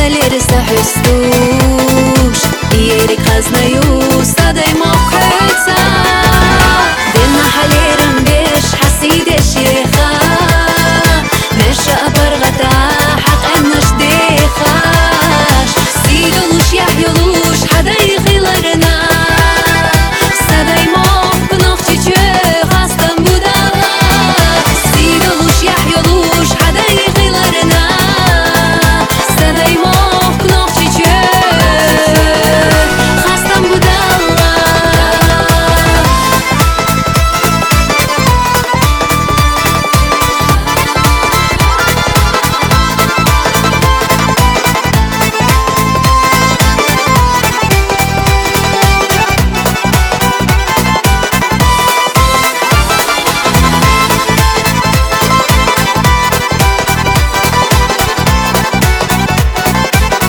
لرسه حسوش ایرک خزنیو صدای موقعتا دل محلیرم بیش حسیدش یخا نشه برغتا حق انش دیخاش سیدلوش یحیلوش حدای غیلرنا صدای موق نخچی چه خستم بودا سیدلوش یحیلوش حدای غیلرنا صدای موق نخچی چه خستم بودا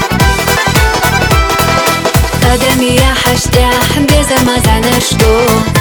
قدمي يا حشتاح بزم زنشتو